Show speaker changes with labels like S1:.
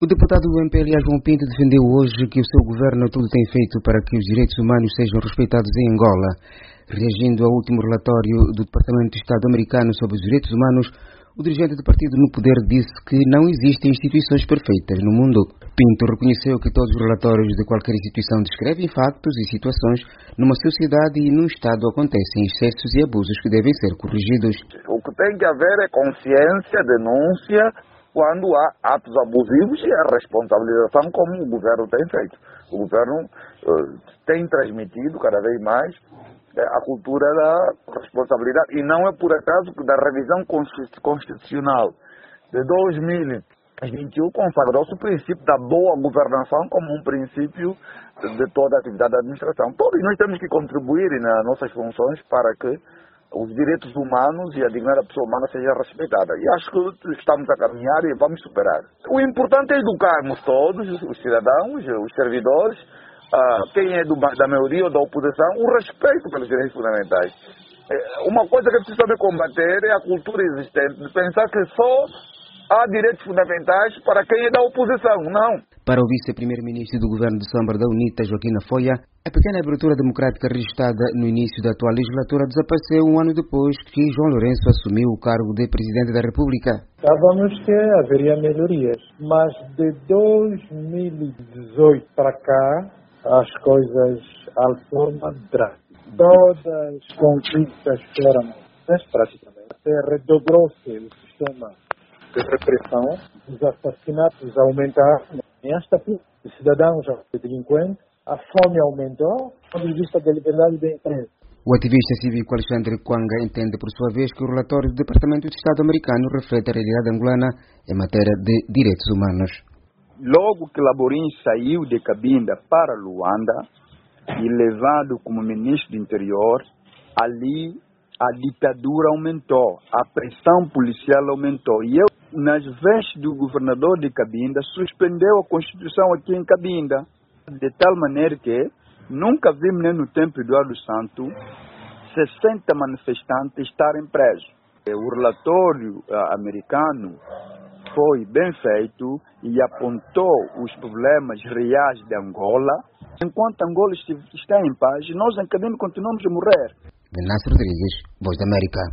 S1: O deputado do MPLA, João Pinto, defendeu hoje que o seu governo tudo tem feito para que os direitos humanos sejam respeitados em Angola. Reagindo ao último relatório do Departamento de Estado americano sobre os direitos humanos, o dirigente do partido no poder disse que não existem instituições perfeitas no mundo. Pinto reconheceu que todos os relatórios de qualquer instituição descrevem factos e situações numa sociedade e num Estado acontecem excessos e abusos que devem ser corrigidos.
S2: O que tem que haver é consciência, denúncia, quando há atos abusivos e a responsabilização como o governo tem feito. O governo tem transmitido cada vez mais a cultura da responsabilidade e não é por acaso que da revisão constitucional de 2021 consagrou-se o princípio da boa governação como um princípio de toda a atividade da administração. Todos nós temos que contribuir nas nossas funções para que os direitos humanos e a dignidade da pessoa humana sejam respeitadas. E acho que estamos a caminhar e vamos superar. O importante é educarmos todos, os cidadãos, os servidores, quem é da maioria ou da oposição, o respeito pelos direitos fundamentais. Uma coisa que é preciso saber combater é a cultura existente de pensar que só há direitos fundamentais para quem é da oposição. Não.
S1: Para o vice-primeiro-ministro do governo de Sambra da UNITA, Joaquim Afoia, a pequena abertura democrática registrada no início da atual legislatura desapareceu um ano depois que João Lourenço assumiu o cargo de presidente da República.
S3: Estávamos que haveria melhorias, mas de 2018 para cá as coisas alteram drásticamente. Todas as conquistas foram praticamente. Até redobrou-se o sistema de repressão, os assassinatos aumentaram, os cidadãos delinquentes, a fome aumentou, do ponto de vista da liberdade de imprensa.
S1: O ativista cívico Alexandre Kwanga entende, por sua vez, que o relatório do Departamento de Estado americano reflete a realidade angolana em matéria de direitos humanos.
S4: Logo que Laborim saiu de Cabinda para Luanda e levado como ministro do interior, ali a ditadura aumentou, a pressão policial aumentou. E nas vestes do governador de Cabinda, suspendeu a Constituição aqui em Cabinda, de tal maneira que nunca vimos nem no tempo de Eduardo Santo 60 manifestantes estarem presos. O relatório americano foi bem feito e apontou os problemas reais de Angola. Enquanto Angola está em paz, nós em Cabinda continuamos a morrer.
S1: Venâncio Rodrigues, Voz da América.